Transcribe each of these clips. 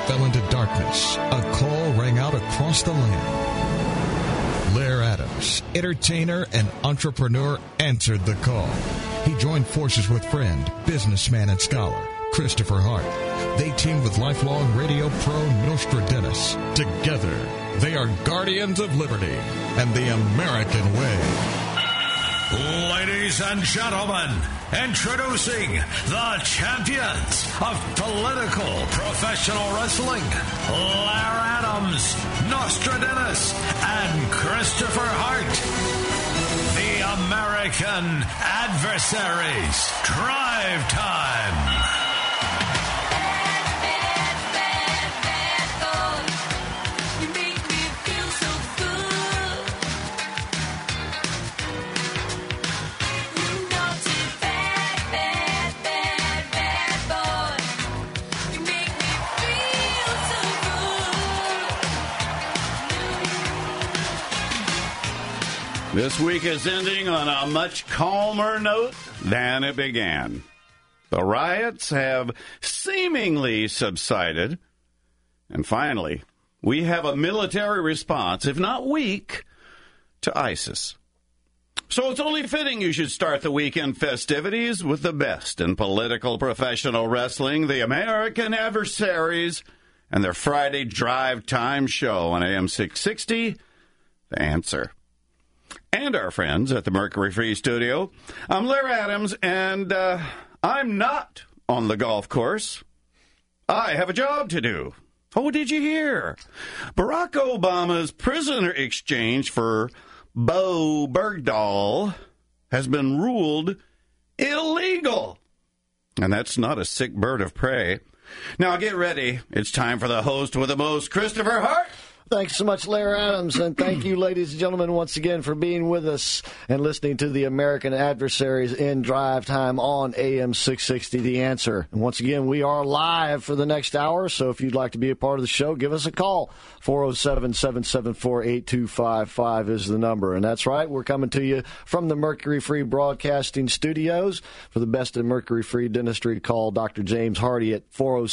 fell into darkness, a call rang out across the land. Lair Adams, entertainer and entrepreneur, answered the call. He joined forces with friend, businessman, and scholar Christopher Hart. They teamed with lifelong radio pro Nostradamus. Together, they are guardians of liberty and the American way. Ladies and gentlemen, introducing the champions of political professional wrestling, Lair Adams, Nostradamus, and Christopher Hart. The American Adversaries. Drive Time. This week is ending on a much calmer note than it began. The riots have seemingly subsided. And finally, we have a military response, if not weak, to ISIS. So it's only fitting you should start the weekend festivities with the best in political professional wrestling, the American Adversaries, and their Friday drive time show on AM 660, The Answer. And our friends at the Mercury Free Studio. I'm Lair Adams, and I'm not on the golf course. I have a job to do. Oh, did you hear? Barack Obama's prisoner exchange for Bo Bergdahl has been ruled illegal. And that's not a sick bird of prey. Now get ready. It's time for the host with the most, Christopher Hart. Thanks so much, Lair Adams, and thank you, ladies and gentlemen, once again for being with us and listening to the American Adversaries in Drive Time on AM 660, The Answer. And once again, we are live for the next hour, so if you'd like to be a part of the show, give us a call. 407-774-8255 is the number. And that's right, we're coming to you from the Mercury Free Broadcasting Studios. For the best in Mercury Free dentistry, call Dr. James Hardy at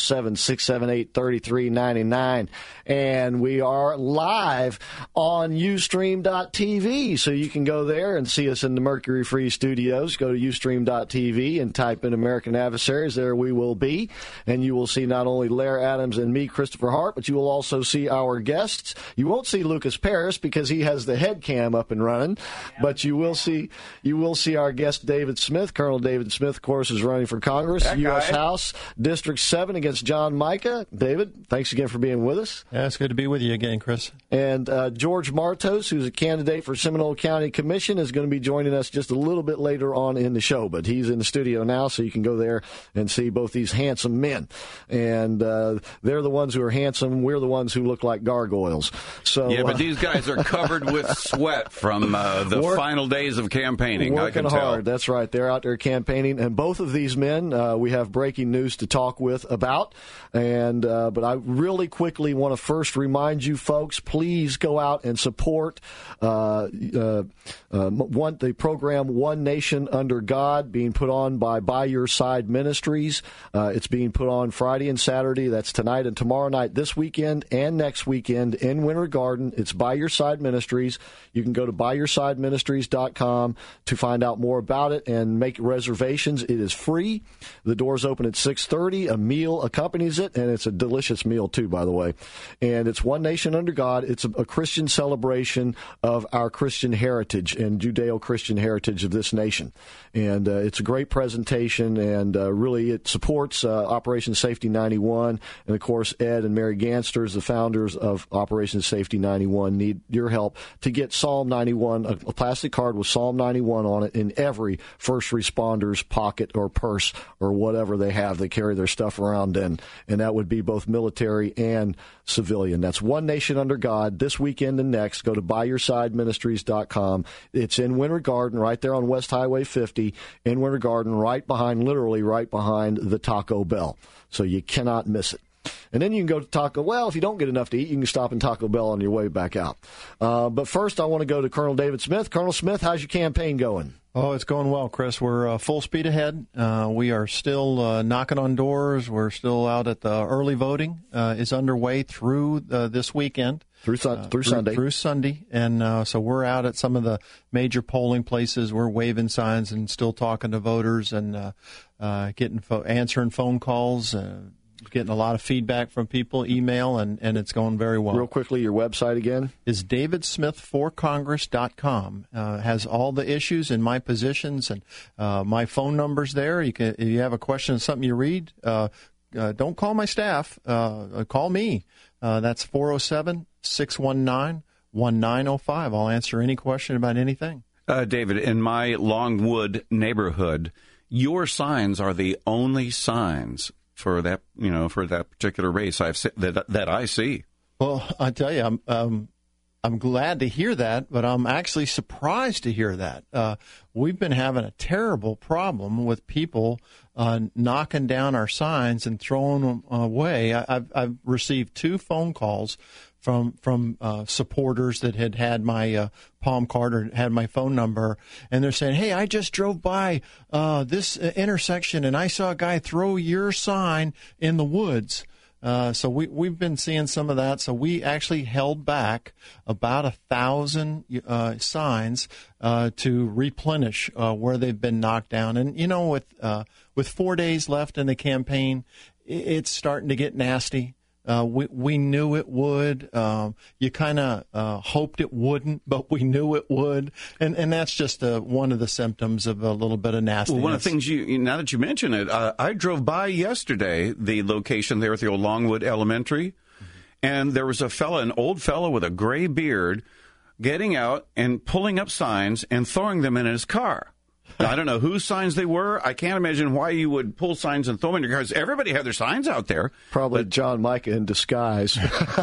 407-678-3399. And we are live on Ustream.tv, so you can go there and see us in the Mercury Free Studios. Go to Ustream.tv and type in American Adversaries. There we will be, and you will see not only Lair Adams and me, Christopher Hart, but you will also see our guests. You won't see Lucas Paris because he has the head cam up and running, but you will see our guest David Smith. Colonel David Smith, of course, is running for Congress, U.S. House, District 7 against John Mica. David, thanks again for being with us. Yeah, it's good to be with you again, Chris. And George Martos, who's a candidate for Seminole County Commission, is going to be joining us just a little bit later on in the show. But he's in the studio now, so you can go there and see both these handsome men. And they're the ones who are handsome. We're the ones who look like gargoyles. So yeah, but these guys are covered with sweat from the final days of campaigning. Working I can hard. tell. That's right. They're out there campaigning. And both of these men, we have breaking news to talk with about. And but I really quickly want to first remind you folks, please go out and support the program One Nation Under God, being put on by Your Side Ministries. It's being put on Friday and Saturday. That's tonight and tomorrow night, this weekend and next weekend in Winter Garden. It's By Your Side Ministries. You can go to ByYourSideMinistries.com to find out more about it and make reservations. It is free. The doors open at 6:30. A meal accompanies it, and it's a delicious meal, too, by the way. And it's One Nation Under God. It's a Christian celebration of our Christian heritage and Judeo-Christian heritage of this nation. And it's a great presentation, and really it supports Operation Safety 91. And, of course, Ed and Mary Gansters, the founders of Operation Safety 91, need your help to get Psalm 91, a plastic card with Psalm 91 on it, in every first responder's pocket or purse or whatever they have. They carry their stuff around in, and that would be both military and civilian. That's One Nation Under God this weekend and next. Go to ByYourSideMinistries.com. It's in Winter Garden, right there on West Highway 50, in Winter Garden, literally right behind the Taco Bell. So you cannot miss it. And then you can go to Taco. Well, if you don't get enough to eat, you can stop in Taco Bell on your way back out. But first, I want to go to Colonel David Smith. Colonel Smith, how's your campaign going? Oh, it's going well, Chris. We're full speed ahead. We are still knocking on doors. We're still out at the early voting is underway through this weekend. Through Sunday. Through Sunday. And so we're out at some of the major polling places. We're waving signs and still talking to voters and answering phone calls, getting a lot of feedback from people, email, and it's going very well. Real quickly, your website again? Is davidsmithforcongress.com. Has all the issues and my positions and my phone numbers there. If you have a question, something you read, don't call my staff. Call me. That's 407-619-1905. I'll answer any question about anything. David, in my Longwood neighborhood, your signs are the only signs for that, for that particular race that I see. Well, I tell you, I'm glad to hear that, but I'm actually surprised to hear that. We've been having a terrible problem with people knocking down our signs and throwing them away. I've received 2 phone calls from supporters that had my palm card or had my phone number, and they're saying, "Hey, I just drove by this intersection and I saw a guy throw your sign in the woods." So we've been seeing some of that. So we actually held back about 1,000 signs to replenish where they've been knocked down. And with 4 days left in the campaign, it's starting to get nasty. We knew it would. You kind of hoped it wouldn't, but we knew it would. And that's just one of the symptoms of a little bit of nastiness. Well, one of the things, now that you mention it, I drove by yesterday, the location there at the old Longwood Elementary, and there was an old fellow with a gray beard, getting out and pulling up signs and throwing them in his car. Now, I don't know whose signs they were. I can't imagine why you would pull signs and throw them in your cars. Everybody had their signs out there. Probably John Micah in disguise.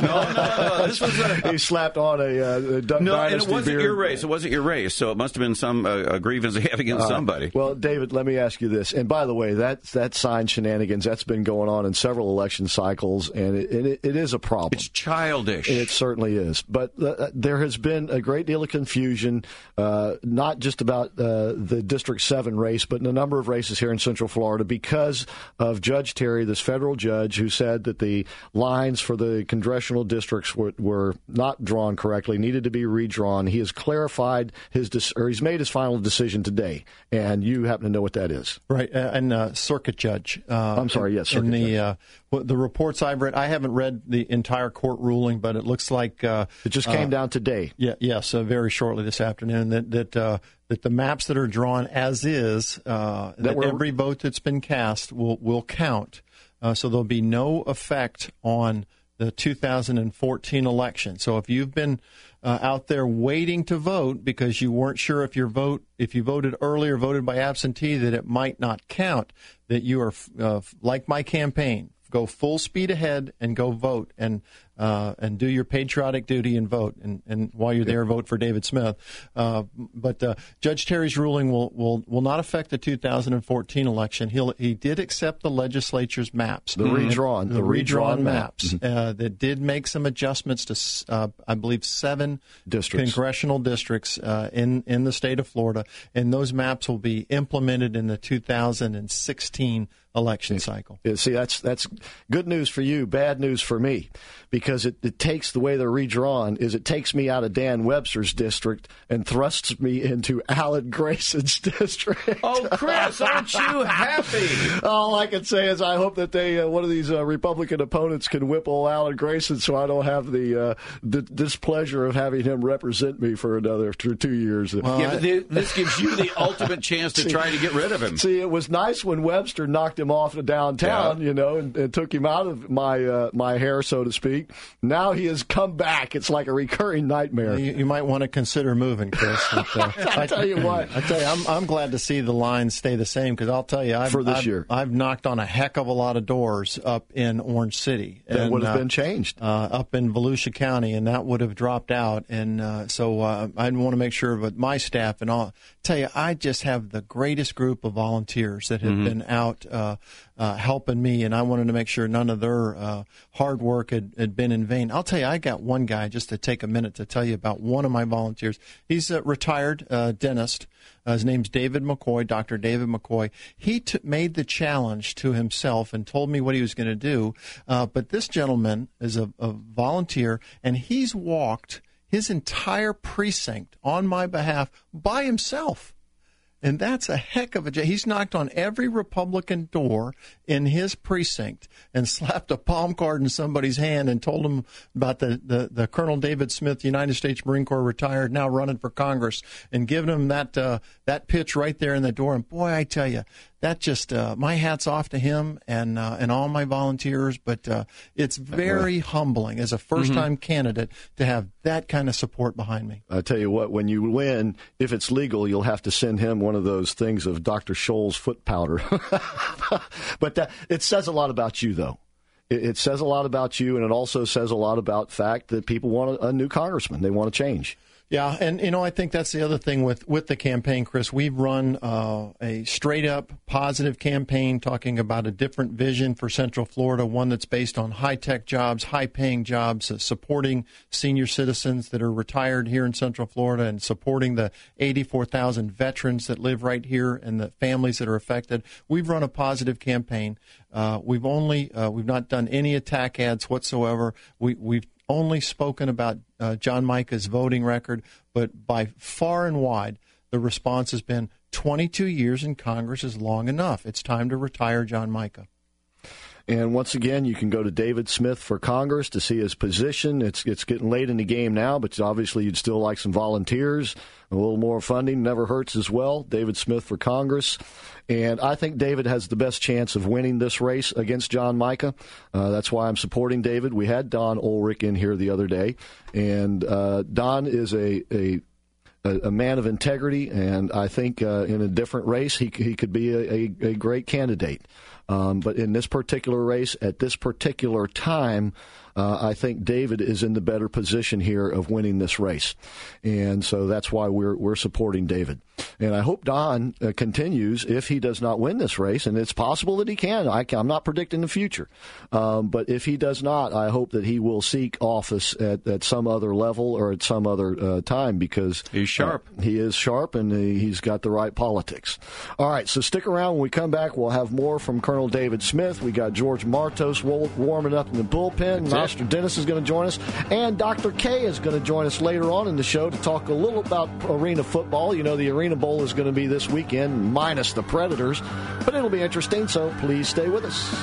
No. This was he slapped on a Duck Dynasty and it wasn't beard. your race. It wasn't your race, so it must have been some grievance they had against somebody. Well, David, let me ask you this. And by the way, that sign shenanigans, that's been going on in several election cycles, and it is a problem. It's childish. It certainly is. But there has been a great deal of confusion, not just about the District 7 race, but in a number of races here in Central Florida because of Judge Terry, this federal judge who said that the lines for the congressional districts were not drawn correctly, needed to be redrawn. He has clarified he's made his final decision today, and you happen to know what that is. Right, and circuit judge. I'm sorry, yes, circuit judge. The reports I've read, I haven't read the entire court ruling, but it looks like it just came down today. Yes, very shortly this afternoon. That the maps that are drawn as is, every vote that's been cast will count. So there'll be no effect on the 2014 election. So if you've been out there waiting to vote because you weren't sure if you voted early or voted by absentee, that it might not count, that you are like my campaign. Go full speed ahead and go vote and do your patriotic duty and vote. And while you're there, vote for David Smith. But Judge Terry's ruling will not affect the 2014 election. He did accept the legislature's maps, the redrawn maps that did make some adjustments to I believe 7 congressional districts in the state of Florida, and those maps will be implemented in the 2016 election cycle. Yeah, see, that's good news for you, bad news for me, because it takes the way they're redrawn is it takes me out of Dan Webster's district and thrusts me into Alan Grayson's district. Oh, Chris, aren't you happy? All I can say is I hope that one of these Republican opponents can whip old Alan Grayson so I don't have the displeasure of having him represent me for 2 years. Well, but this gives you the ultimate chance to try to get rid of him. See, it was nice when Webster knocked him off to downtown, and took him out of my hair, so to speak. Now he has come back. It's like a recurring nightmare. You might want to consider moving, Chris. I tell you what. I'm glad to see the lines stay the same because I'll tell you, I've knocked on a heck of a lot of doors up in Orange City. That would have been changed. Up in Volusia County, and that would have dropped out. And so I want to make sure with my staff and all. Tell you, I just have the greatest group of volunteers that have been out helping me, and I wanted to make sure none of their hard work had been been in vain. I'll tell you, I got one guy, just to take a minute to tell you about one of my volunteers. He's a retired dentist. His name's David McCoy, Dr. David McCoy. He made the challenge to himself and told me what he was going to do. But this gentleman is a volunteer, and he's walked his entire precinct on my behalf by himself. And that's a heck of a job. He's knocked on every Republican door in his precinct and slapped a palm card in somebody's hand and told them about the Colonel David Smith, United States Marine Corps retired, now running for Congress, and giving him that pitch right there in the door. And boy, I tell you, that just my hat's off to him and all my volunteers. But it's very humbling as a first-time candidate to have that kind of support behind me. I tell you what, when you win, if it's legal, you'll have to send him one of those things of Dr. Scholl's foot powder. But it says a lot about you, though. It says a lot about you, and it also says a lot about the fact that people want a new congressman. They want to change. Yeah, and, I think that's the other thing with the campaign, Chris. We've run a straight-up positive campaign talking about a different vision for Central Florida, one that's based on high-tech jobs, high-paying jobs, supporting senior citizens that are retired here in Central Florida and supporting the 84,000 veterans that live right here and the families that are affected. We've run a positive campaign. We've not done any attack ads whatsoever. We've only spoken about John Mica's voting record, but by far and wide, the response has been 22 years in Congress is long enough. It's time to retire John Mica. And once again, you can go to David Smith for Congress to see his position. It's getting late in the game now, but obviously you'd still like some volunteers. A little more funding never hurts as well. David Smith for Congress. And I think David has the best chance of winning this race against John Mica. That's why I'm supporting David. We had Don Ulrich in here the other day. And Don is a man of integrity, and I think in a different race he could be a great candidate. But in this particular race, at this particular time, I think David is in the better position here of winning this race. And so that's why we're supporting David. And I hope Don continues if he does not win this race, and it's possible that he can. I'm not predicting the future. But if he does not, I hope that he will seek office at some other level or at some other time, because he's sharp. He is sharp, and he's got the right politics. All right, so stick around. When we come back, we'll have more from Colonel David Smith. We got George Martos warming up in the bullpen. Nostradamus is going to join us, and Dr. K is going to join us later on in the show to talk a little about arena football. You know, the Arena Bowl is going to be this weekend, minus the Predators, but it'll be interesting, so please stay with us.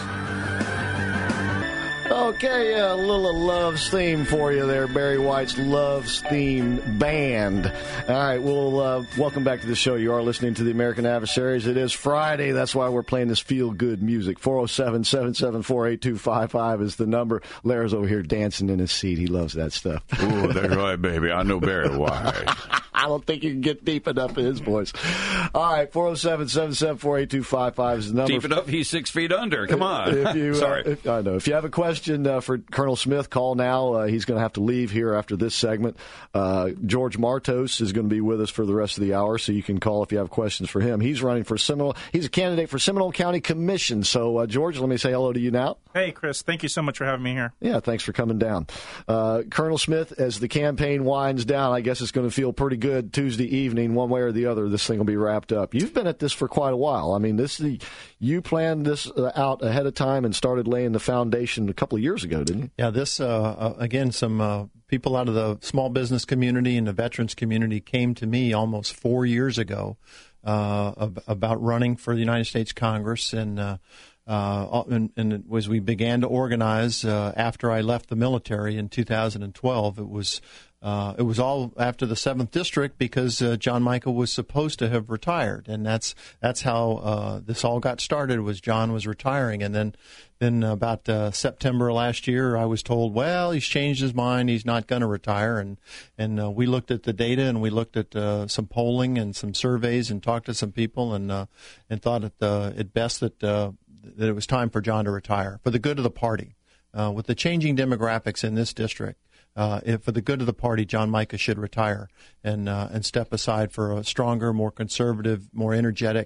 Okay, a little Love's theme for you there, Barry White's Love's Theme Band. All right, well, welcome back to the show. You are listening to the American Adversaries. It is Friday. That's why we're playing this feel-good music. 407-774-8255 is the number. Larry's over here dancing in his seat. He loves that stuff. Ooh, that's right, baby. I know Barry White. I don't think you can get deep enough in his voice. All right, 407-774-8255 is the number. Deep enough, he's 6 feet under. Come on. Sorry. I know. If you have a question for Colonel Smith, call now. He's going to have to leave here after this segment. George Martos is going to be with us for the rest of the hour, so you can call if you have questions for him. He's running for Seminole. He's a candidate for Seminole County Commission. So, George, let me say hello to you now. Hey, Chris. Thank you so much for having me here. Yeah, thanks for coming down. Colonel Smith, as the campaign winds down, I guess it's going to feel pretty good Tuesday evening, one way or the other. This thing will be wrapped up. You've been at this for quite a while. I mean, you planned this out ahead of time and started laying the foundation a couple of years ago, didn't you? Yeah, this, again, some people out of the small business community and the veterans community came to me almost 4 years ago about running for the United States Congress. And as we began to organize after I left the military in 2012, it was all after the 7th District, because John Mica was supposed to have retired, and that's how this all got started. Was John was retiring, and then about September last year, I was told, well, he's changed his mind, he's not going to retire, and we looked at the data, and we looked at some polling and some surveys, and talked to some people, and thought it best that it was time for John to retire for the good of the party, with the changing demographics in this district. For the good of the party, John Mica should retire and step aside for a stronger, more conservative, more energetic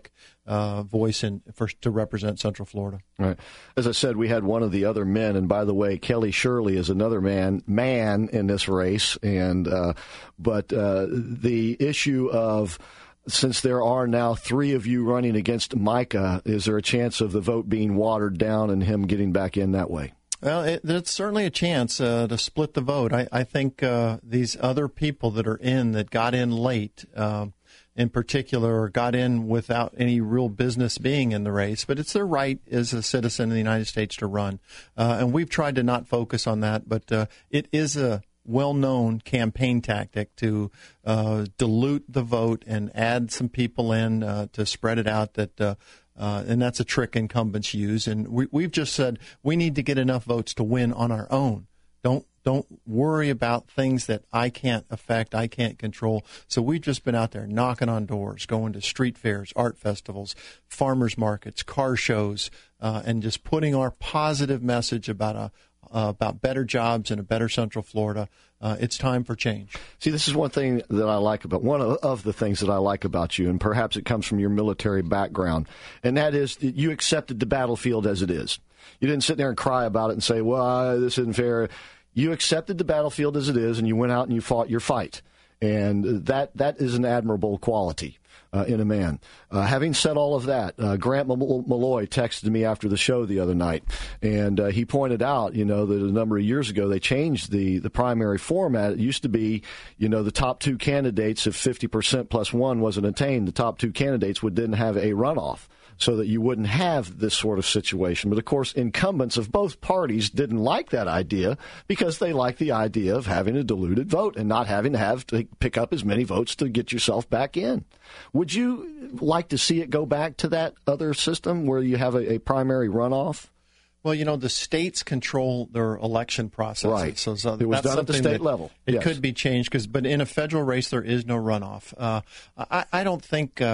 voice to represent Central Florida. Right. As I said, we had one of the other men, and by the way, Kelly Shirley is another man in this race. And but the issue of, since there are now 3 of you running against Micah, is there a chance of the vote being watered down and him getting back in that way? Well, there's certainly a chance to split the vote. I think these other people that are that got in late, in particular, or got in without any real business being in the race, but it's their right as a citizen of the United States to run. And we've tried to not focus on that, but it is a well-known campaign tactic to dilute the vote and add some people in to spread it out. And that's a trick incumbents use. And we've just said we need to get enough votes to win on our own. Don't worry about things that I can't affect, I can't control. So we've just been out there knocking on doors, going to street fairs, art festivals, farmers markets, car shows, and just putting our positive message about better jobs and a better Central Florida. It's time for change. See, this is one thing that I like about, one of the things that I like about you, and perhaps it comes from your military background, and that is that you accepted the battlefield as it is. You didn't sit there and cry about it and say, well, this isn't fair. You accepted the battlefield as it is, and you went out and you fought your fight. And that is an admirable quality in a man. Having said all of that, Grant Malloy texted me after the show the other night, and he pointed out, that a number of years ago they changed the primary format. It used to be, the top 2 candidates, if 50% plus 1 wasn't attained, the top 2 candidates would then have a runoff, so that you wouldn't have this sort of situation. But, of course, incumbents of both parties didn't like that idea because they like the idea of having a diluted vote and not having to pick up as many votes to get yourself back in. Would you like to see it go back to that other system where you have a primary runoff? Well, the states control their election process. Right. So it was done at the state level. It could be changed, but in a federal race there is no runoff. I don't think...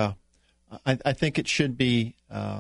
I think it should be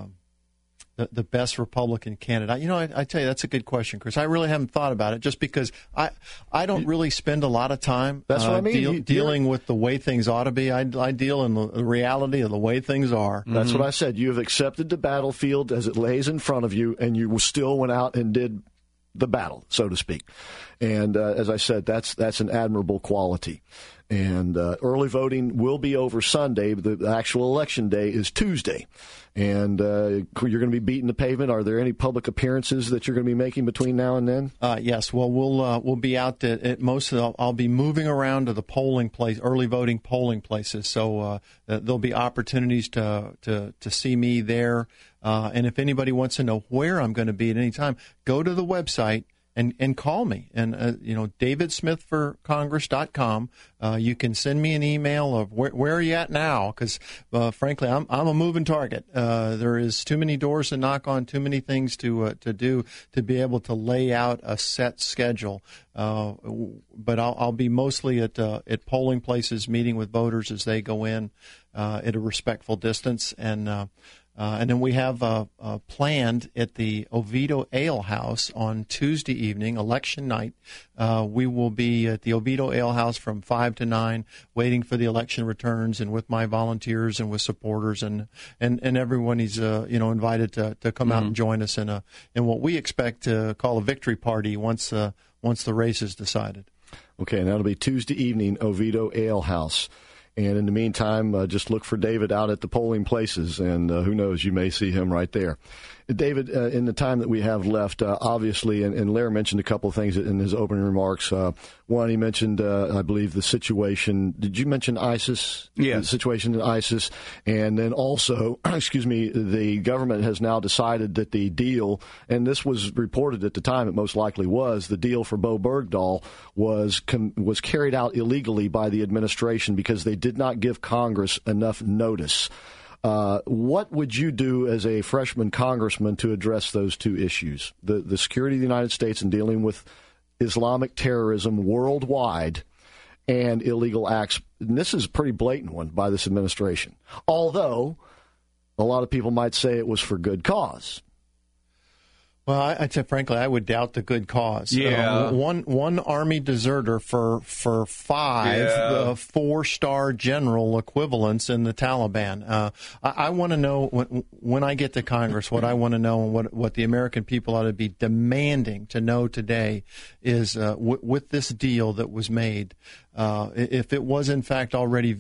the best Republican candidate. I tell you, that's a good question, Chris. I really haven't thought about it just because I don't really spend a lot of time that's what I mean. dealing with the way things ought to be. I deal in the reality of the way things are. That's what I said. You have accepted the battlefield as it lays in front of you, and you still went out and did the battle, so to speak. And as I said, that's an admirable quality. And early voting will be over Sunday. The actual election day is Tuesday. And you're going to be beating the pavement. Are there any public appearances that you're going to be making between now and then? Yes. Well, we'll be out at most of I'll be moving around to the polling place, early voting polling places. So there'll be opportunities to see me there. And if anybody wants to know where I'm going to be at any time, go to the website and call me. And, DavidSmithForCongress.com. You can send me an email of where are you at now? Because, frankly, I'm a moving target. There is too many doors to knock on, too many things to do to be able to lay out a set schedule. But I'll be mostly at polling places, meeting with voters as they go in at a respectful distance. And then we have planned at the Oviedo Ale House on Tuesday evening, election night. We will be at the Oviedo Ale House from 5 to 9, waiting for the election returns, and with my volunteers and with supporters, and everyone is invited to come out and join us in what we expect to call a victory party once the race is decided. Okay, and that'll be Tuesday evening, Oviedo Ale House. And in the meantime, just look for David out at the polling places, and who knows, you may see him right there. David, in the time that we have left, obviously, and Lair mentioned a couple of things in his opening remarks. One, he mentioned, I believe, the situation. Did you mention ISIS? Yes. The situation in ISIS. And then also, the government has now decided that the deal, and this was reported at the time, it most likely was, the deal for Bo Bergdahl was carried out illegally by the administration because they did not give Congress enough notice. What would you do as a freshman congressman to address those two issues, the security of the United States and dealing with Islamic terrorism worldwide and illegal acts? And this is a pretty blatant one by this administration, although a lot of people might say it was for good cause. Well, I'd say, frankly, I would doubt the good cause. Yeah. One Army deserter for 5 4-star general equivalents in the Taliban. I want to know, when I get to Congress, what I want to know and what the American people ought to be demanding to know today is with this deal that was made, if it was in fact already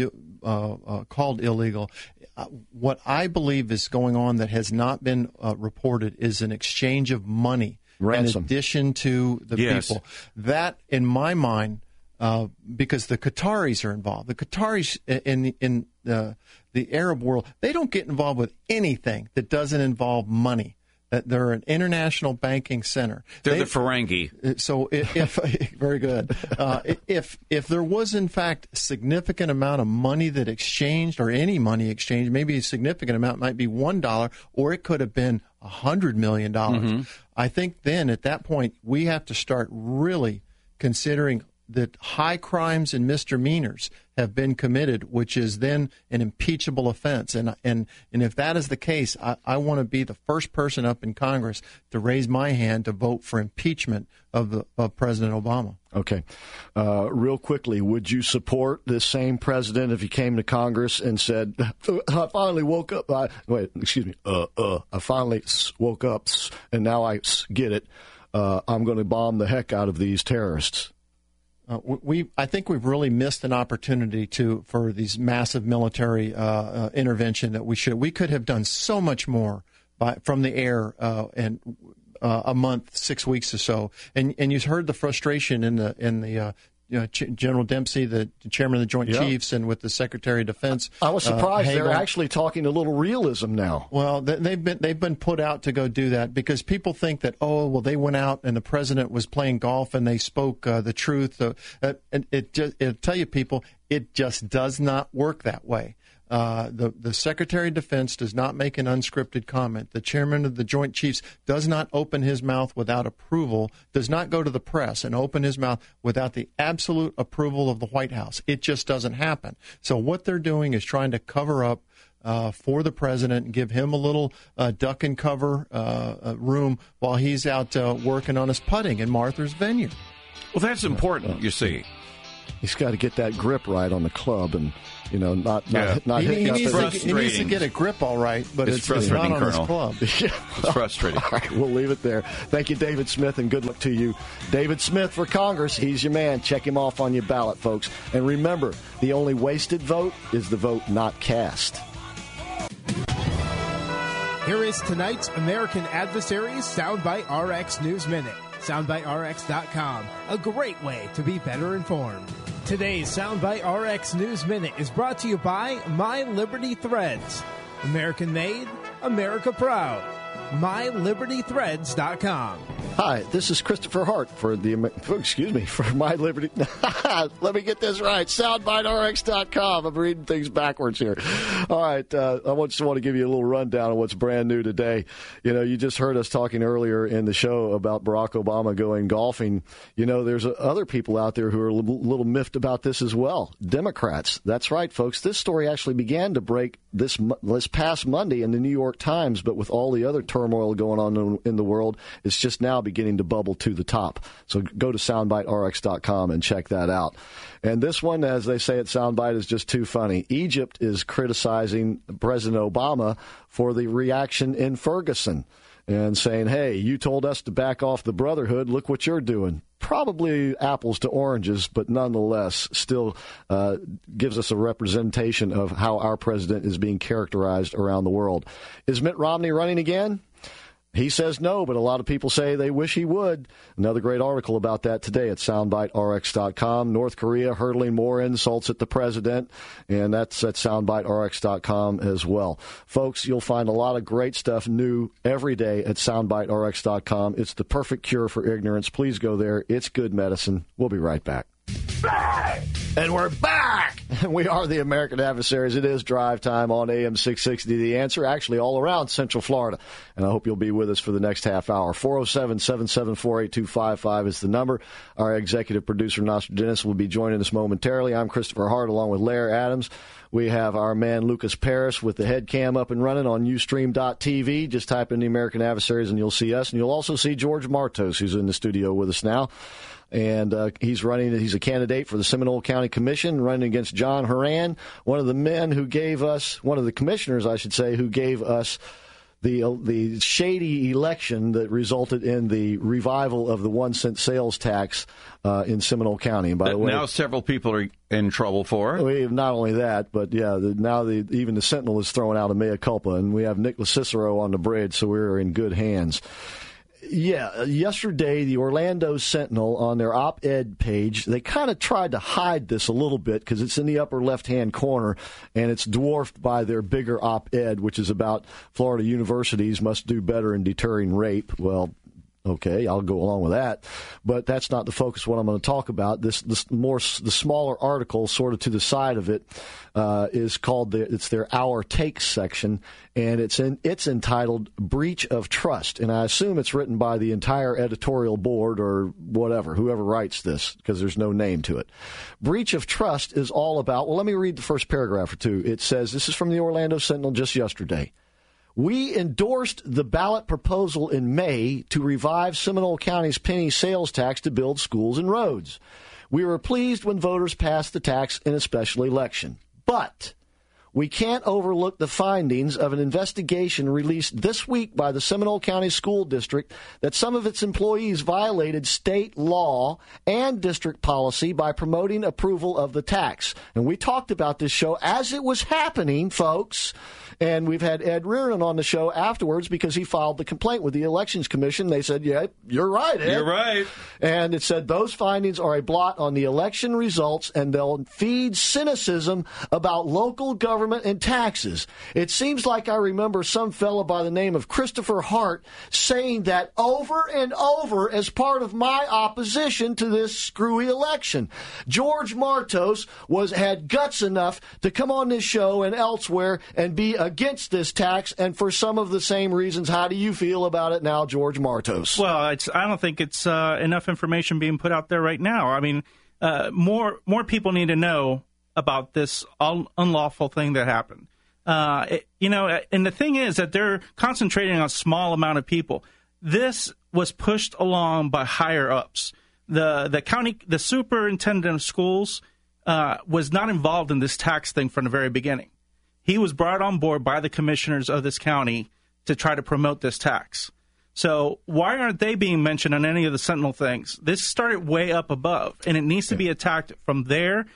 called illegal, what I believe is going on that has not been reported is an exchange of money ransom in addition to the people. That, in my mind, because the Qataris are involved. The Qataris in the Arab world, they don't get involved with anything that doesn't involve money. They're an international banking center. They're the Ferengi. So if very good. If there was in fact a significant amount of money that exchanged, or any money exchanged, maybe a significant amount might be $1, or it could have been $100 million. Mm-hmm. I think then at that point we have to start really considering that high crimes and misdemeanors have been committed, which is then an impeachable offense. And if that is the case, I want to be the first person up in Congress to raise my hand to vote for impeachment of President Obama. Okay. Real quickly, would you support this same president if he came to Congress and said, I finally woke up. I finally woke up, and now I get it. I'm going to bomb the heck out of these terrorists. I think we've really missed an opportunity for these massive military intervention that we could have done so much more from the air and a month, 6 weeks or so. And you heard the frustration in the General Dempsey, the chairman of the Joint Chiefs, and with the Secretary of Defense. I was surprised they're actually talking a little realism now. Well, they've been put out to go do that because people think that they went out and the president was playing golf and they spoke the truth. And it'll tell you people, it just does not work that way. The Secretary of Defense does not make an unscripted comment. The chairman of the Joint Chiefs does not open his mouth without approval, does not go to the press and open his mouth without the absolute approval of the White House. It just doesn't happen. So what they're doing is trying to cover up for the president and give him a little duck and cover room while he's out working on his putting in Martha's Vineyard. Well, that's important, you see. He's got to get that grip right on the club and, not he needs to get a grip all right, but it's not on his club. It's frustrating. All right, we'll leave it there. Thank you, David Smith, and good luck to you. David Smith for Congress. He's your man. Check him off on your ballot, folks. And remember, the only wasted vote is the vote not cast. Here is tonight's American Adversaries Soundbite RX News Minute. SoundbiteRx.com, a great way to be better informed. Today's Soundbite RX News Minute is brought to you by My Liberty Threads. American made, America proud. MyLibertyThreads.com. Hi, this is Christopher Hart for My Liberty. Let me get this right. SoundbiteRx.com. I'm reading things backwards here. All right, I just want to give you a little rundown of what's brand new today. You just heard us talking earlier in the show about Barack Obama going golfing. There's other people out there who are a little miffed about this as well. Democrats. That's right, folks. This story actually began to break this past Monday in the New York Times, but with all the other turmoil going on in the world, it's just now beginning to bubble to the top. So go to SoundbiteRx.com and check that out. And this one, as they say at Soundbite, is just too funny. Egypt is criticizing President Obama for the reaction in Ferguson and saying, hey, you told us to back off the Brotherhood. Look what you're doing. Probably apples to oranges, but nonetheless still gives us a representation of how our president is being characterized around the world. Is Mitt Romney running again? He says no, but a lot of people say they wish he would. Another great article about that today at SoundbiteRx.com. North Korea hurling more insults at the president, and that's at SoundbiteRx.com as well. Folks, you'll find a lot of great stuff new every day at SoundbiteRx.com. It's the perfect cure for ignorance. Please go there. It's good medicine. We'll be right back. And we're back! We are the American Adversaries. It is drive time on AM 660. The Answer, actually all around Central Florida. And I hope you'll be with us for the next half hour. 407-774-8255 is the number. Our executive producer, Nostradamus, will be joining us momentarily. I'm Christopher Hart, along with Larry Adams. We have our man Lucas Paris with the head cam up and running on Ustream.tv. Just type in the American Adversaries and you'll see us. And you'll also see George Martos, who's in the studio with us now. And he's a candidate for the Seminole County Commission, running against John Horan, one of the commissioners, I should say, who gave us the shady election that resulted in the revival of the 1-cent sales tax in Seminole County. And by the way, now several people are in trouble for it. Not only that, but even the Sentinel is throwing out a mea culpa, and we have Nick Cicero on the bridge, so we're in good hands. Yeah, yesterday, the Orlando Sentinel, on their op-ed page, they kind of tried to hide this a little bit because it's in the upper left-hand corner, and it's dwarfed by their bigger op-ed, which is about Florida universities must do better in deterring rape. Well, okay, I'll go along with that, but that's not the focus of what I'm going to talk about. The smaller article, sort of to the side of it, is called it's their Our Takes section, and it's entitled "Breach of Trust," and I assume it's written by the entire editorial board or whatever, whoever writes this, because there's no name to it. Breach of trust is all about. Well, let me read the first paragraph or two. It says, this is from the Orlando Sentinel just yesterday. We endorsed the ballot proposal in May to revive Seminole County's penny sales tax to build schools and roads. We were pleased when voters passed the tax in a special election. But we can't overlook the findings of an investigation released this week by the Seminole County School District that some of its employees violated state law and district policy by promoting approval of the tax. And we talked about this show as it was happening, folks. And we've had Ed Reardon on the show afterwards because he filed the complaint with the Elections Commission. They said, yeah, you're right, Ed. You're right. And it said those findings are a blot on the election results and they'll feed cynicism about local government and taxes. It seems like I remember some fellow by the name of Christopher Hart saying that over and over as part of my opposition to this screwy election. George Martos had guts enough to come on this show and elsewhere and be against this tax, and for some of the same reasons. How do you feel about it now, George Martos? Well, I don't think it's enough information being put out there right now. I mean, more people need to know about this unlawful thing that happened. And the thing is that they're concentrating on a small amount of people. This was pushed along by higher ups. The superintendent of schools was not involved in this tax thing from the very beginning. He was brought on board by the commissioners of this county to try to promote this tax. So why aren't they being mentioned on any of the Sentinel things? This started way up above, and it needs to be attacked from there.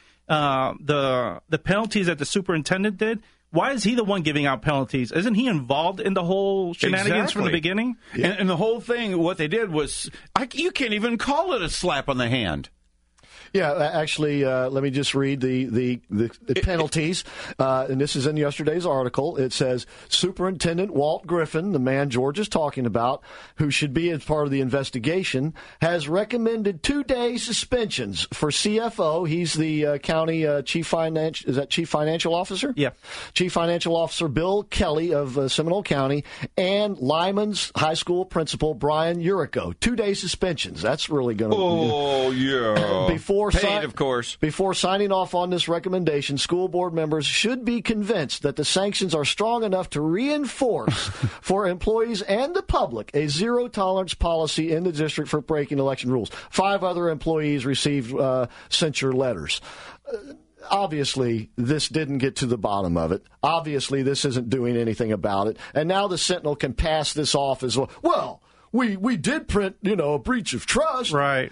The penalties that the superintendent did, why is he the one giving out penalties? Isn't he involved in the whole shenanigans from the beginning? Yeah. And the whole thing, what they did was, you can't even call it a slap on the hand. Yeah, actually, let me just read the penalties. And this is in yesterday's article. It says, Superintendent Walt Griffin, the man George is talking about, who should be as part of the investigation, has recommended 2-day suspensions for CFO. He's the county chief financial officer? Yeah. Chief Financial Officer Bill Kelly of Seminole County, and Lyman's high school principal Brian Urico. 2-day suspensions. That's really going to... Oh, yeah. Paid, of course. Before signing off on this recommendation, school board members should be convinced that the sanctions are strong enough to reinforce for employees and the public a zero-tolerance policy in the district for breaking election rules. 5 other employees received censure letters. Obviously, this didn't get to the bottom of it. Obviously, this isn't doing anything about it. And now the Sentinel can pass this off as well. We did print, a breach of trust. Right.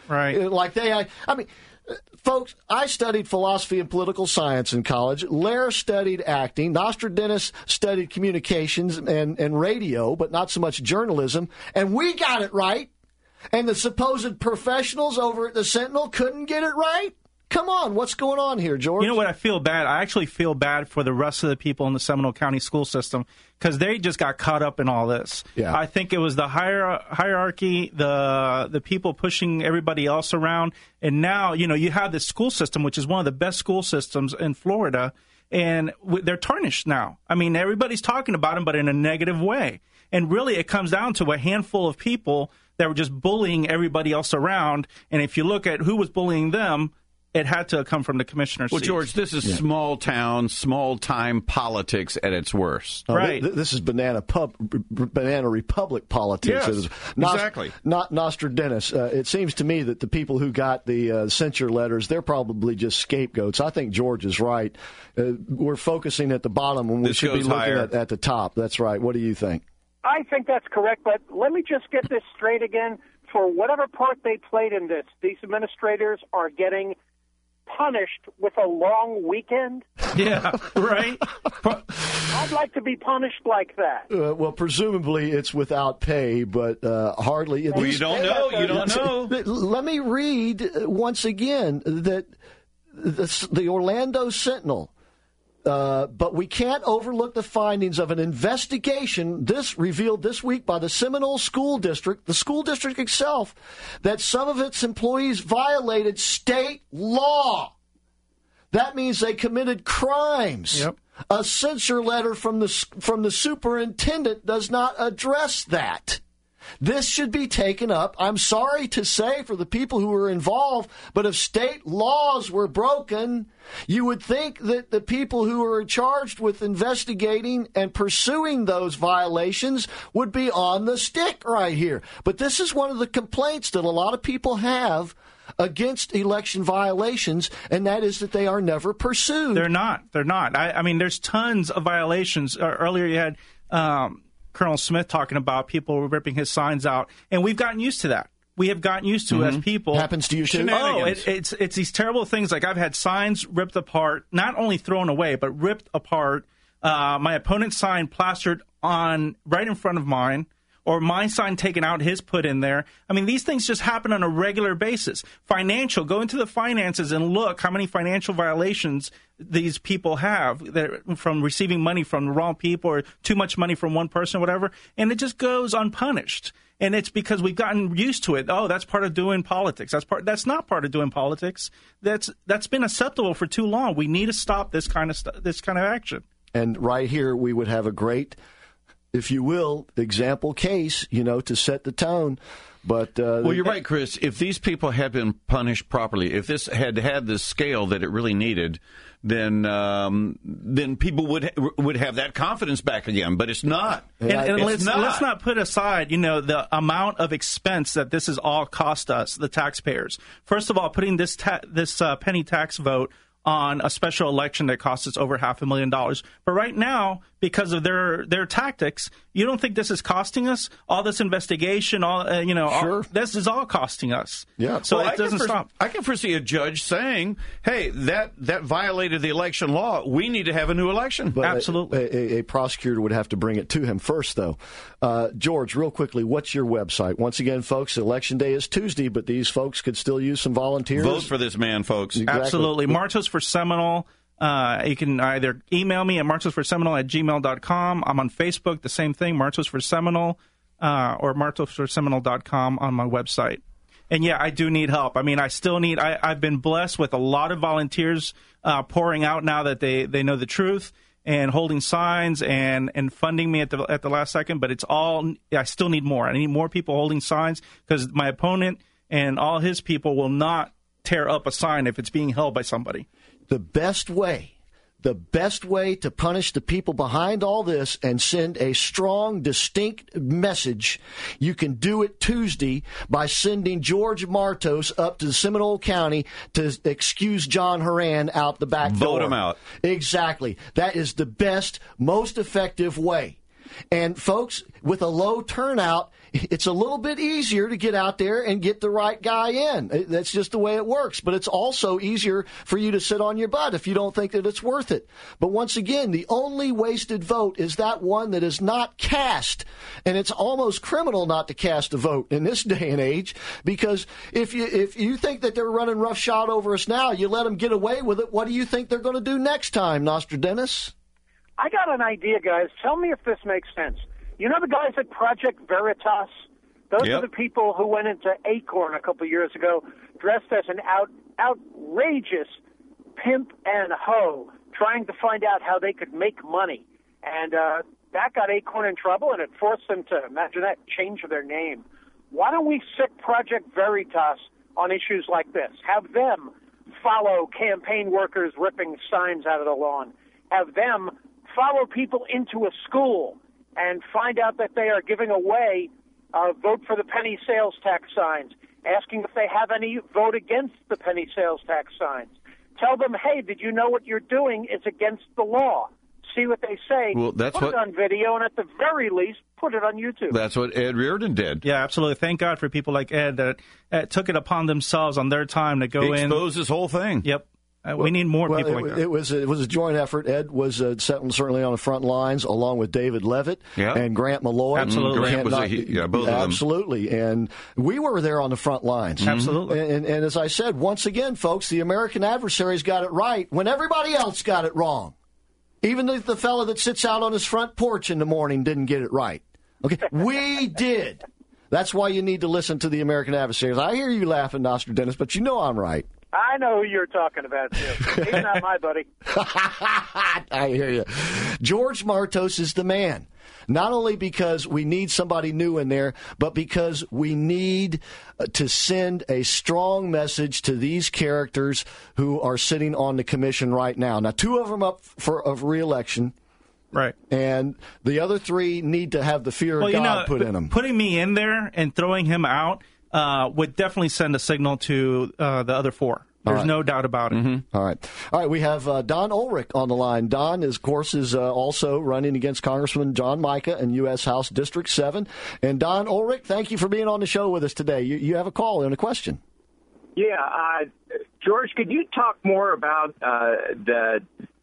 Folks, I studied philosophy and political science in college. Lair studied acting. Nostradamus studied communications and radio, but not so much journalism. And we got it right. And the supposed professionals over at the Sentinel couldn't get it right? Come on, what's going on here, George? You know what? I feel bad. I actually feel bad for the rest of the people in the Seminole County school system because they just got caught up in all this. Yeah. I think it was the hierarchy, the people pushing everybody else around. And now, you have this school system, which is one of the best school systems in Florida, and they're tarnished now. I mean, everybody's talking about them, but in a negative way. And really, it comes down to a handful of people that were just bullying everybody else around. And if you look at who was bullying them, it had to come from the commissioner's Well, seat. George, this is small town, small time politics at its worst. Right. This is Banana Republic politics. Yes, It is exactly. Not Nostradamus. It seems to me that the people who got the censure letters, they're probably just scapegoats. I think George is right. We're focusing at the bottom when we This should be goes looking higher. at the top. That's right. What do you think? I think that's correct, but let me just get this straight again. For whatever part they played in this, these administrators are getting punished with a long weekend. Yeah, right. I'd like to be punished like that. Well, presumably it's without pay, but hardly. Well, you don't know. You don't know. Let me read once again that the Orlando Sentinel. But we can't overlook the findings of an investigation revealed this week by the Seminole School District, the school district itself, that some of its employees violated state law. That means they committed crimes. Yep. A censure letter from the superintendent does not address that. This should be taken up, I'm sorry to say, for the people who were involved, but if state laws were broken, you would think that the people who are charged with investigating and pursuing those violations would be on the stick right here. But this is one of the complaints that a lot of people have against election violations, and that is that they are never pursued. They're not. I mean, there's tons of violations. Earlier you had Colonel Smith talking about people ripping his signs out, and we've gotten used to that. We have gotten used to as people. Happens to you too? Oh, it's these terrible things. Like I've had signs ripped apart, not only thrown away, but ripped apart. My opponent's sign plastered on right in front of mine, or my sign taken out, his put in there. I mean, these things just happen on a regular basis. Go into the finances and look how many financial violations these people have from receiving money from the wrong people or too much money from one person or whatever, and it just goes unpunished. And it's because we've gotten used to it. Oh, that's part of doing politics. That's not part of doing politics. That's been acceptable for too long. We need to stop this kind of action. And right here, we would have a great, if you will, example case, to set the tone. But well, you're right, Chris. If these people had been punished properly, if this had the scale that it really needed, then people would have that confidence back again. But it's not. And let's not put aside, the amount of expense that this has all cost us, the taxpayers. First of all, putting this penny tax vote on a special election that costs us over $500,000. But right now, because of their tactics, you don't think this is costing us? All this investigation, Sure. This is all costing us. Yeah. So it doesn't stop. I can foresee a judge saying, hey, that violated the election law. We need to have a new election. But absolutely. A prosecutor would have to bring it to him first, though. George, real quickly, what's your website? Once again, folks, Election Day is Tuesday, but these folks could still use some volunteers. Vote for this man, folks. Exactly. Absolutely. Marchos for Seminole. You can either email me at marchosforseminole@gmail.com. I'm on Facebook, the same thing, Marchos for Seminole, or marchosforseminole.com on my website. And yeah, I do need help. I mean, I've been blessed with a lot of volunteers pouring out now that they know the truth and holding signs and funding me at the last second. But I still need more. I need more people holding signs because my opponent and all his people will not tear up a sign if it's being held by somebody. The best way to punish the people behind all this and send a strong, distinct message, you can do it Tuesday by sending George Martos up to Seminole County to excuse John Horan out the back door. Vote him out. Exactly. That is the best, most effective way. And folks, with a low turnout, it's a little bit easier to get out there and get the right guy in. That's just the way it works. But it's also easier for you to sit on your butt if you don't think that it's worth it. But once again, the only wasted vote is that one that is not cast. And it's almost criminal not to cast a vote in this day and age, because if you think that they're running roughshod over us now, you let them get away with it. What do you think they're going to do next time, Nostradamus? I got an idea, guys. Tell me if this makes sense. You know the guys at Project Veritas? Those are the people who went into Acorn a couple of years ago dressed as an outrageous pimp and hoe, trying to find out how they could make money. And that got Acorn in trouble, and it forced them to, imagine that, change their name. Why don't we sick Project Veritas on issues like this? Have them follow campaign workers ripping signs out of the lawn. Have them follow people into a school and find out that they are giving away vote for the penny sales tax signs, asking if they have any vote against the penny sales tax signs. Tell them, hey, did you know what you're doing is against the law? See what they say. Well, that's put it on video, and at the very least, put it on YouTube. That's what Ed Reardon did. Yeah, absolutely. Thank God for people like Ed that took it upon themselves on their time to go in. Expose this whole thing. Yep. We need more people like that. It was a joint effort. Ed was certainly on the front lines, along with David Levitt and Grant Malloy. Absolutely. Grant was both of them. Absolutely. And we were there on the front lines. Absolutely. And as I said, once again, folks, the American adversaries got it right when everybody else got it wrong. Even the fellow that sits out on his front porch in the morning didn't get it right. Okay, we did. That's why you need to listen to the American adversaries. I hear you laughing, Nostradamus, but you know I'm right. I know who you're talking about, too. He's not my buddy. I hear you. George Martos is the man. Not only because we need somebody new in there, but because we need to send a strong message to these characters who are sitting on the commission right now. Now, 2 of them up for re-election. Right. And the other 3 need to have the fear of God put in them. Putting me in there and throwing him out would definitely send a signal to the other 4. There's no doubt about it. Mm-hmm. All right. We have Don Ulrich on the line. Don, of course, is also running against Congressman John Mica in U.S. House District 7. And Don Ulrich, thank you for being on the show with us today. You have a call and a question. Yeah, George, could you talk more about the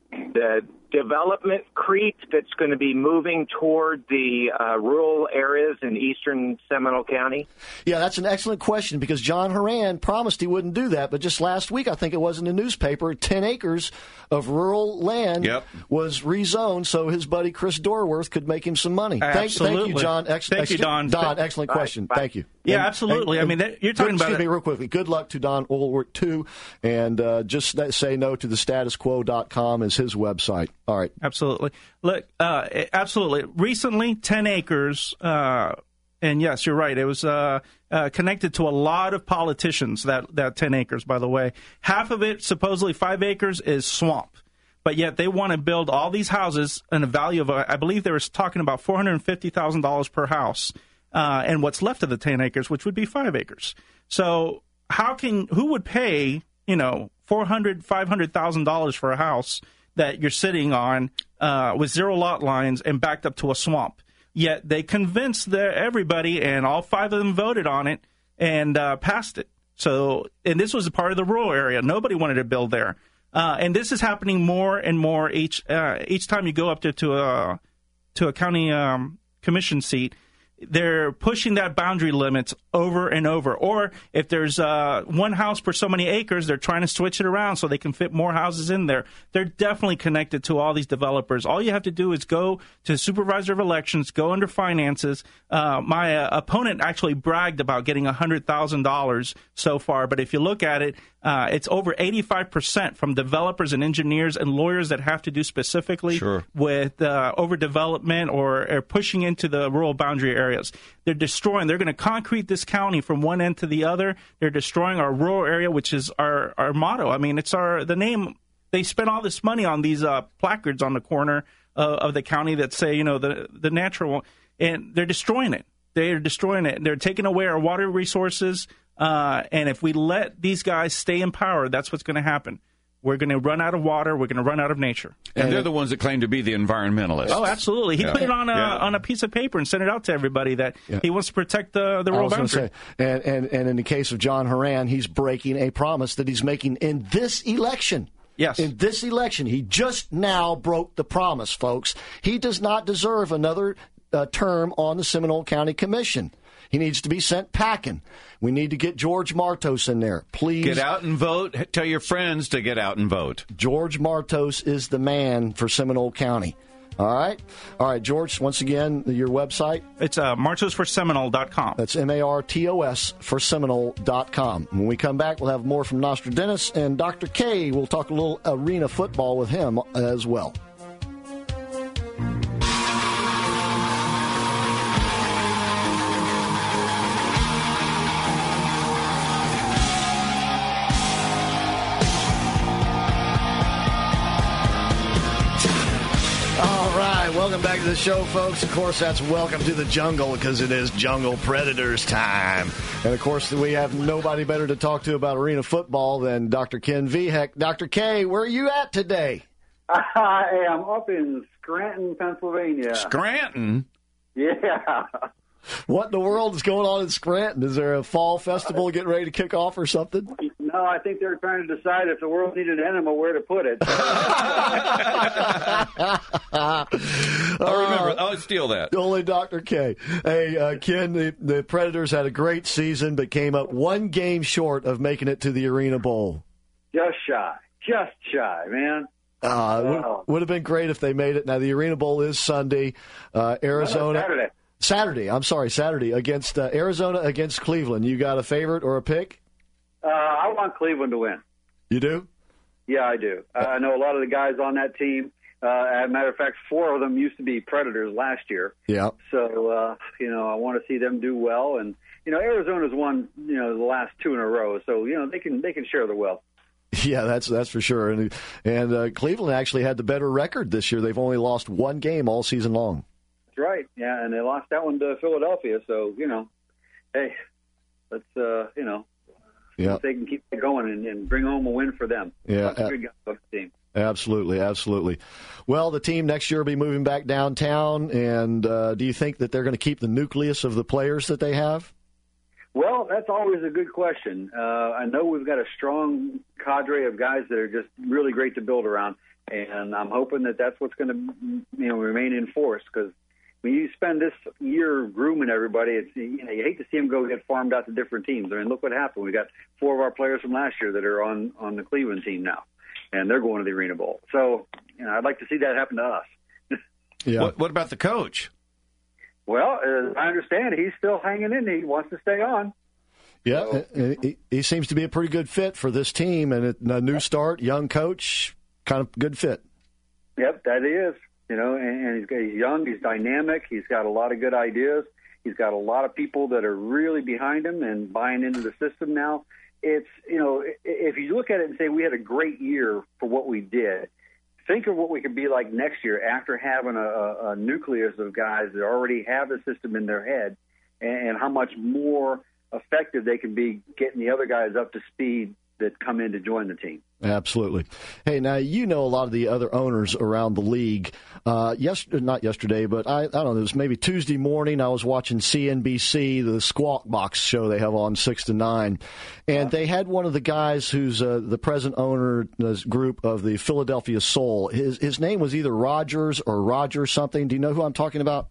development creep that's going to be moving toward the rural areas in eastern Seminole County? Yeah, that's an excellent question because John Horan promised he wouldn't do that. But just last week, I think it was in the newspaper, 10 acres of rural land was rezoned so his buddy Chris Dorworth could make him some money. Absolutely. Thank you, John. Thank you, Don. Don, excellent question. Bye. Thank you. Yeah, absolutely. I mean, you're talking about... Excuse me real quickly. Good luck to Don Ulrich, too. And just say no to the statusquo.com is his website. All right. Absolutely. Look, absolutely. Recently, 10 acres, and yes, you're right, it was connected to a lot of politicians, that 10 acres, by the way. Half of it, supposedly 5 acres, is swamp. But yet they want to build all these houses in a value of, I believe they were talking about $450,000 per house, and what's left of the 10 acres, which would be 5 acres. So who would pay, $400,000, $500,000 for a house that you're sitting on with 0 lot lines and backed up to a swamp? Yet they convinced everybody, and all 5 of them voted on it and passed it. So, and this was a part of the rural area. Nobody wanted to build there. And this is happening more and more each time you go up there to a county commission seat. They're pushing that boundary limits over and over. Or if there's one house per so many acres, they're trying to switch it around so they can fit more houses in there. They're definitely connected to all these developers. All you have to do is go to supervisor of elections, go under finances. My opponent actually bragged about getting $100,000 so far. But if you look at it, it's over 85% from developers and engineers and lawyers that have to do specifically with overdevelopment or pushing into the rural boundary areas. They're destroying. They're going to concrete this county from one end to the other. They're destroying our rural area, which is our motto. I mean, it's the name. They spent all this money on these placards on the corner of the county that say, the natural, and they're destroying it. They're destroying it. They're taking away our water resources. And if we let these guys stay in power, that's what's going to happen. We're going to run out of water. We're going to run out of nature. And they're the ones that claim to be the environmentalists. Oh, absolutely. He put it on a piece of paper and sent it out to everybody that he wants to protect the rural boundary. And in the case of John Horan, he's breaking a promise that he's making in this election. Yes. In this election, he just now broke the promise, folks. He does not deserve another term on the Seminole County Commission. He needs to be sent packing. We need to get George Martos in there. Please. Get out and vote. Tell your friends to get out and vote. George Martos is the man for Seminole County. All right. All right, George, once again, your website? It's martosforseminole.com. That's MARTOS for Seminole.com. When we come back, we'll have more from Nostradamus, and Dr. K. We'll talk a little arena football with him as well. Welcome back to the show, folks. Of course, that's Welcome to the Jungle because it is Jungle Predators time. And, of course, we have nobody better to talk to about arena football than Dr. Ken Vehek. Dr. K, where are you at today? I am up in Scranton, Pennsylvania. Scranton? Yeah. What in the world is going on in Scranton? Is there a fall festival getting ready to kick off or something? No, I think they're trying to decide if the world needed an enema, where to put it. I'll steal that. Only Dr. K. Hey, Ken, the Predators had a great season, but came up one game short of making it to the Arena Bowl. Just shy, man. Would have been great if they made it. Now, the Arena Bowl is Sunday. Arizona. No, Saturday against Arizona against Cleveland. You got a favorite or a pick? I want Cleveland to win. You do? Yeah, I do. I know a lot of the guys on that team. As a matter of fact, 4 of them used to be Predators last year. Yeah. So, I want to see them do well. And, Arizona's won, the last 2 in a row. So, they can share the wealth. Yeah, that's for sure. And Cleveland actually had the better record this year. They've only lost one game all season long. That's right. Yeah, and they lost that one to Philadelphia. So, hey, let's, if they can keep it going and bring home a win for them. Yeah. That's a good team. Absolutely. Well, the team next year will be moving back downtown. And do you think that they're going to keep the nucleus of the players that they have? Well, that's always a good question. I know we've got a strong cadre of guys that are just really great to build around, and I'm hoping that that's what's going to, remain in force. Because when you spend this year grooming everybody, it's you hate to see them go get farmed out to different teams. I mean, look what happened. We got 4 of our players from last year that are on the Cleveland team now, and they're going to the Arena Bowl. So, I'd like to see that happen to us. Yeah. What about the coach? Well, as I understand, he's still hanging in. He wants to stay on. Yeah, so, he seems to be a pretty good fit for this team, and a new start, young coach, kind of good fit. Yep, that he is. And he's young, he's dynamic, he's got a lot of good ideas. He's got a lot of people that are really behind him and buying into the system now. It's, if you look at it and say we had a great year for what we did, think of what we could be like next year after having a nucleus of guys that already have the system in their head, and how much more effective they can be getting the other guys up to speed that come in to join the team. Absolutely. Hey, now, a lot of the other owners around the league. Not yesterday, but I don't know, it was maybe Tuesday morning. I was watching CNBC, the Squawk Box show they have on 6 to 9. And they had one of the guys who's the present owner group of the Philadelphia Soul. His name was either Rogers or Roger something. Do you know who I'm talking about?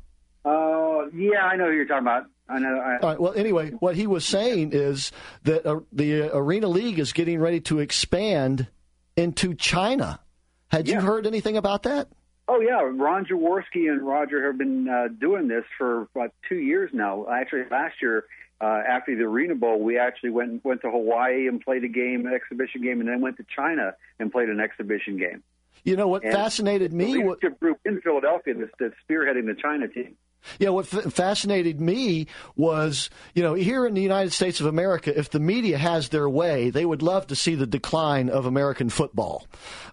Yeah, I know who you're talking about. I know. All right, well, anyway, what he was saying is that the Arena League is getting ready to expand into China. Had you heard anything about that? Oh, yeah. Ron Jaworski and Roger have been doing this for about 2 years now. Actually, last year, after the Arena Bowl, we actually went to Hawaii and played an exhibition game, and then went to China and played an exhibition game. You know what fascinated me? The leadership group in Philadelphia that's spearheading the China team. Yeah, what fascinated me was, here in the United States of America, if the media has their way, they would love to see the decline of American football.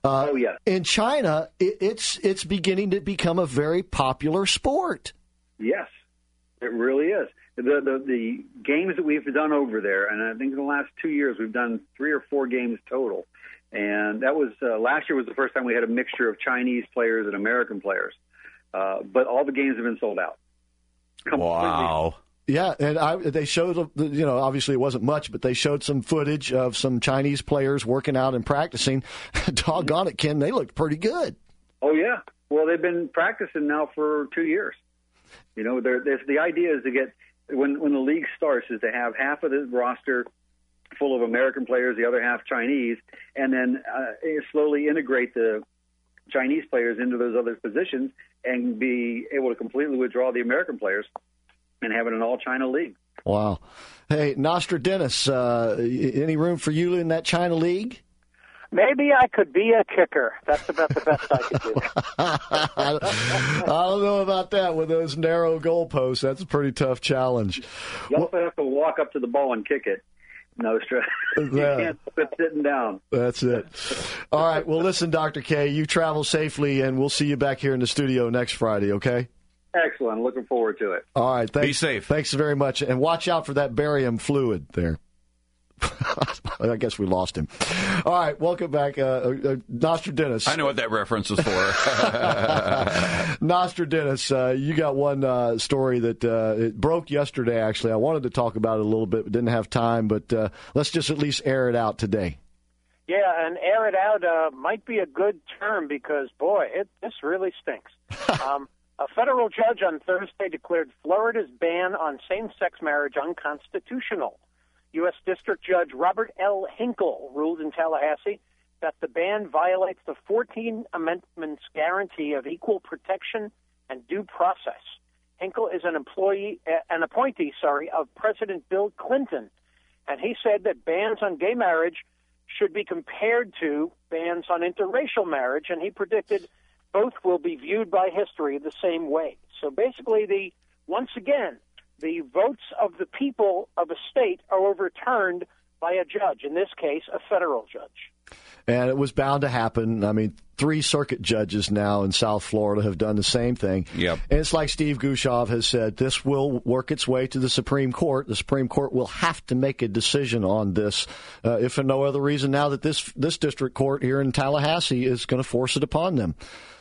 In China, it's beginning to become a very popular sport. Yes, it really is. The games that we've done over there, and I think in the last 2 years we've done 3 or 4 games total. And that was last year was the first time we had a mixture of Chinese players and American players. But all the games have been sold out. Completely. Wow. Yeah, and they showed, obviously it wasn't much, but they showed some footage of some Chinese players working out and practicing. Doggone it, Ken, they looked pretty good. Oh, yeah. Well, they've been practicing now for 2 years. The idea is to get, when the league starts, is to have half of the roster full of American players, the other half Chinese, and then slowly integrate the Chinese players into those other positions and be able to completely withdraw the American players and have it an all-China league. Wow. Hey, Nostradamus, any room for you in that China league? Maybe I could be a kicker. That's about the best I could do. I don't know about that with those narrow goalposts. That's a pretty tough challenge. You also have to walk up to the ball and kick it. Nostra. You can't quit sitting down. That's it. All right. Well, listen, Dr. K, you travel safely, and we'll see you back here in the studio next Friday, okay? Excellent. Looking forward to it. All right. Thanks. Be safe. Thanks very much. And watch out for that barium fluid there. I guess we lost him. All right, welcome back, Nostradamus. I know what that reference is for. Nostradamus, you got one story that it broke yesterday, actually. I wanted to talk about it a little bit, but didn't have time. But let's just at least air it out today. Yeah, and air it out might be a good term because, boy, this really stinks. A federal judge on Thursday declared Florida's ban on same-sex marriage unconstitutional. U.S. District Judge Robert L. Hinkle ruled in Tallahassee that the ban violates the 14th Amendment's guarantee of equal protection and due process. Hinkle is an appointee of President Bill Clinton, and he said that bans on gay marriage should be compared to bans on interracial marriage, and he predicted both will be viewed by history the same way. So basically, once again, the votes of the people of a state are overturned by a judge, in this case, a federal judge. And it was bound to happen. I mean, 3 circuit judges now in South Florida have done the same thing. Yep. And it's like Steve Gushov has said, this will work its way to the Supreme Court. The Supreme Court will have to make a decision on this, if for no other reason now that this district court here in Tallahassee is going to force it upon them.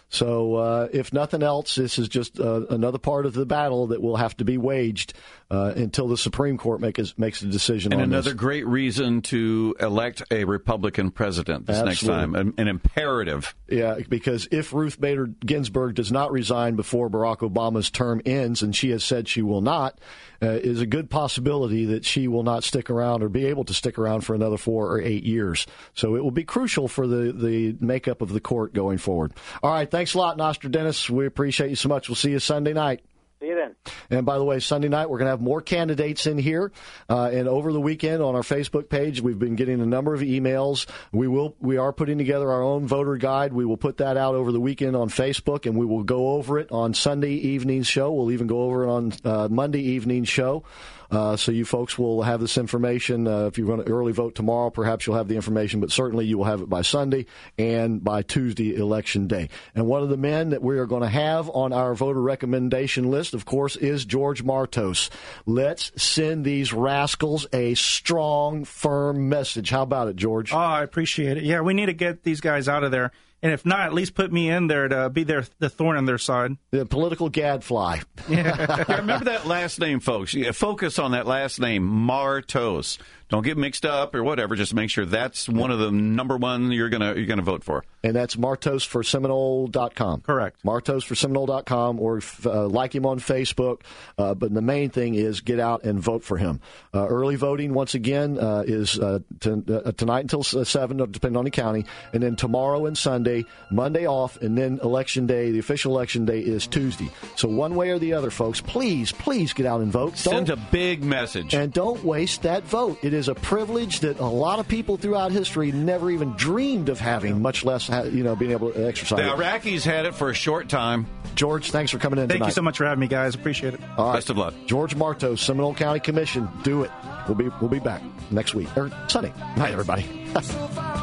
So if nothing else, this is just another part of the battle that will have to be waged until the Supreme Court makes a decision on this. And another great reason to elect a Republican president this next time, an imperative. Yeah, because if Ruth Bader Ginsburg does not resign before Barack Obama's term ends, and she has said she will not, is a good possibility that she will not stick around or be able to stick around for another 4 or 8 years. So it will be crucial for the makeup of the court going forward. All right, thanks a lot, Nostradamus. We appreciate you so much. We'll see you Sunday night. See you then. And by the way, Sunday night, we're going to have more candidates in here. And over the weekend on our Facebook page, we've been getting a number of emails. We are putting together our own voter guide. We will put that out over the weekend on Facebook, and we will go over it on Sunday evening's show. We'll even go over it on Monday evening's show. So you folks will have this information. If you're going to early vote tomorrow, perhaps you'll have the information, but certainly you will have it by Sunday and by Tuesday, Election Day. And one of the men that we are going to have on our voter recommendation list, of course, is George Martos. Let's send these rascals a strong, firm message. How about it, George? Oh, I appreciate it. Yeah, we need to get these guys out of there. And if not, at least put me in there to be the thorn on their side. The political gadfly. Yeah, remember that last name, folks. Focus on that last name, Martos. Don't get mixed up or whatever. Just make sure that's one of the number one you're gonna vote for. And that's MartosForSeminole.com. Correct. MartosForSeminole.com, or like him on Facebook. But the main thing is get out and vote for him. Early voting, once again, is tonight until 7, depending on the county. And then tomorrow and Sunday, Monday off, and then Election Day, the official Election Day, is Tuesday. So one way or the other, folks, please get out and vote. Send a big message. And don't waste that vote. It is a privilege that a lot of people throughout history never even dreamed of having, much less being able to exercise. The Iraqis had it for a short time. George, thanks for coming in tonight. Thank you so much for having me, guys. Appreciate it. All right. Best of luck. George Martos, Seminole County Commission. Do it. We'll be back next week, or Sunday. Night, everybody.